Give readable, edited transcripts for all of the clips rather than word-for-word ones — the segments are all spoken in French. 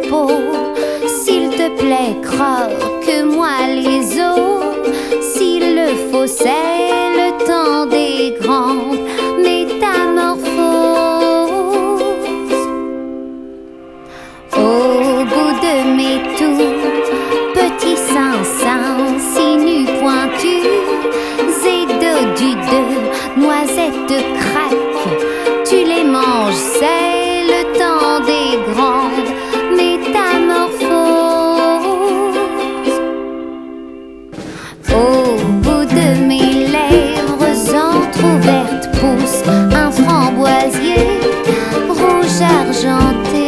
peau. S'il te plaît, croque-moi les os. S'il le faut, c'est le temps des grandes métamorphoses. Au bout de mes tout petits seins, sinus pointus et dodus de noisettes craques, tu les manges, c'est le temps des grandes métamorphoses. Au bout de mes lèvres entr'ouvertes pousse un framboisier rouge argenté.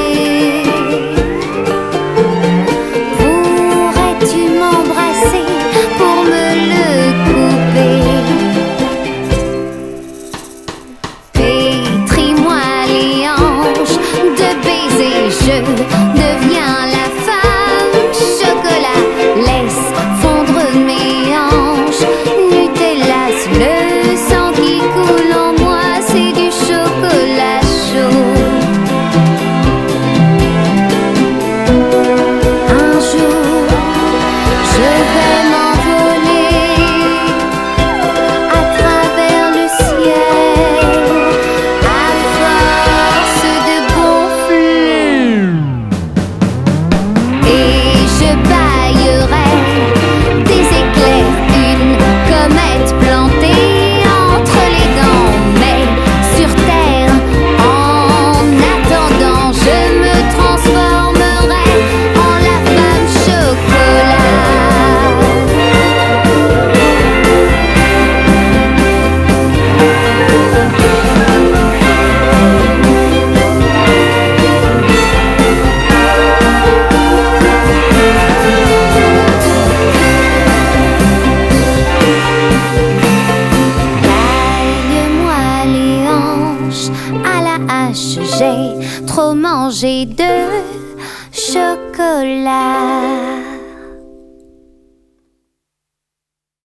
Pourrais-tu m'embrasser pour me le couper? Pétris-moi les hanches de baisers, je deviens la femme chocolat. Laisse fondre mes hanches, Nutella, le sang qui coule en moi, c'est du chocolat chaud. Un jour, je vais m'envoler à travers le ciel à force de gonfler. Et je baillerai des éclairs, une comète plantée entre les dents. Mais sur terre, en attendant, je me transformerai en la femme chocolat. Taille-moi les hanches à la hache, j'ai trop mangé de chocolat.